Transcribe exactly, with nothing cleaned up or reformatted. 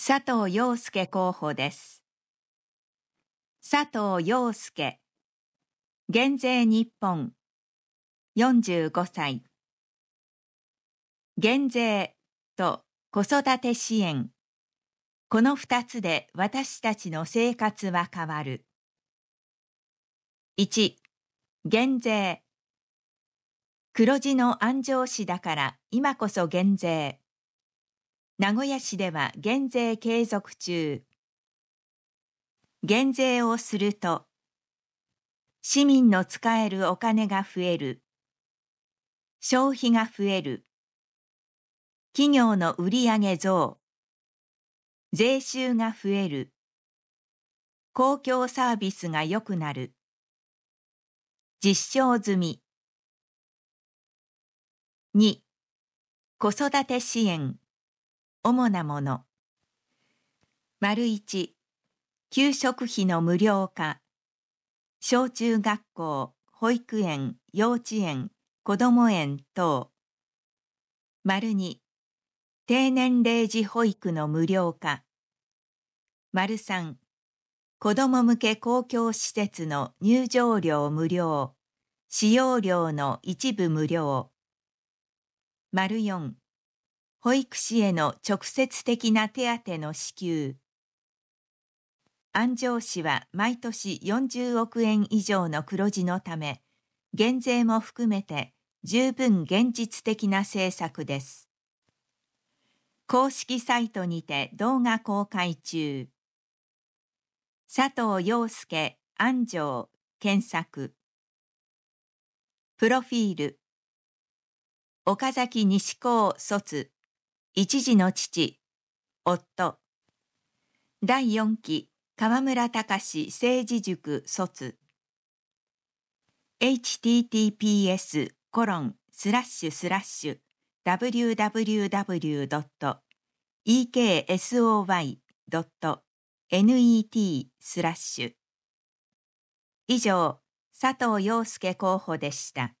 佐藤陽介候補です。佐藤陽介、減税日本、よんじゅうごさい。減税と子育て支援、この二つで私たちの生活は変わる。いち、減税。黒字の安城市だから今こそ減税。名古屋市では減税継続中。減税をすると、市民の使えるお金が増える。消費が増える。企業の売上増。税収が増える。公共サービスが良くなる。実証済み。に、子育て支援。主なもの。丸いち、給食費の無料化。小中学校、保育園、幼稚園、こども園等。丸に、低年齢児保育の無料化。丸さん、子ども向け公共施設の入場料無料、使用料の一部無料。丸よん、保育士への直接的な手当の支給。安城市は毎年よんじゅうおくえん以上の黒字のため、減税も含めて十分現実的な政策です。公式サイトにて動画公開中。佐藤陽介、安城、検索。プロフィール。岡崎西高卒、一児の父、夫。だいよんき河村隆政治塾卒。エイチティーティーピーエスコロンスラッシュスラッシュダブリューダブリューダブリュードットイーケーエスオーワイドットネットスラッシュ以上、佐藤陽介候補でした。